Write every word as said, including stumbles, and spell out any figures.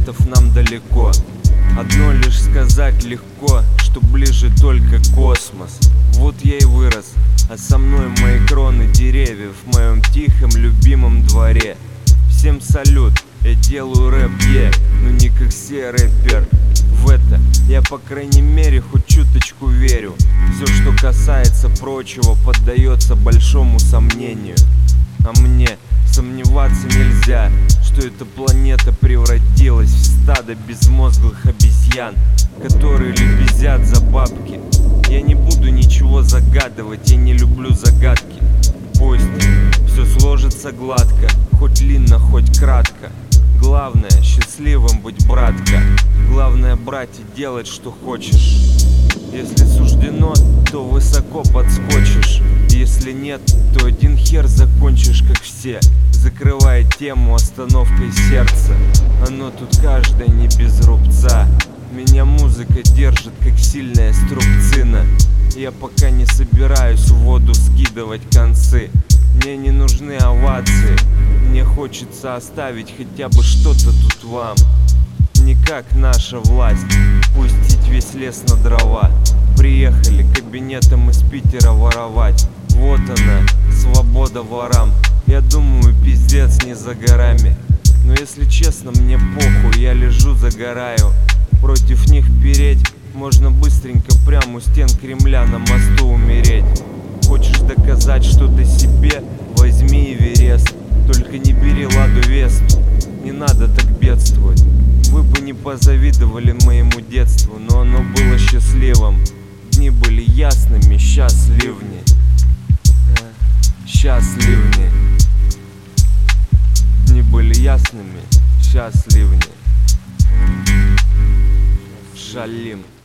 планетов нам далеко. Одно лишь сказать легко, что ближе только космос. Вот я и вырос, а со мной мои кроны деревьев в моем тихом любимом дворе. Всем салют, я делаю рэп, е, но не как все рэпер. В это я по крайней мере хоть чуточку верю. Все, что касается прочего, поддается большому сомнению. А мне сомневаться нельзя, что эта планета превратилась в стадо безмозглых обезьян, которые лебезят за бабки. Я не буду ничего загадывать, я не люблю загадки. Пусть все сложится гладко, хоть длинно, хоть кратко. Главное счастливым быть, братка. Главное брать и делать, что хочешь. Если суждено, то высоко подскочишь. Если нет, то один хер закончишь, как все, закрывая тему остановкой сердца. Оно тут каждое не без рубца. Меня музыка держит, как сильная струбцина. Я пока не собираюсь в воду скидывать концы. Мне не нужны овации, мне хочется оставить хотя бы что-то тут вам. Не как наша власть, пустить весь лес на дрова. Приехали кабинетом из Питера воровать. Вот она, свобода ворам. Я думаю, пиздец не за горами. Но если честно, мне похуй, я лежу, загораю. Против них переть можно быстренько прямо у стен Кремля на мосту умереть. Хочешь доказать что-то себе, возьми Эверест. Только не бери Ладу Весту, не надо так бедствовать. Вы бы не позавидовали моему детству, но оно было счастливым. Дни были ясными, счастливни. Счастливни. Дни были ясными, счастливни. Шалим.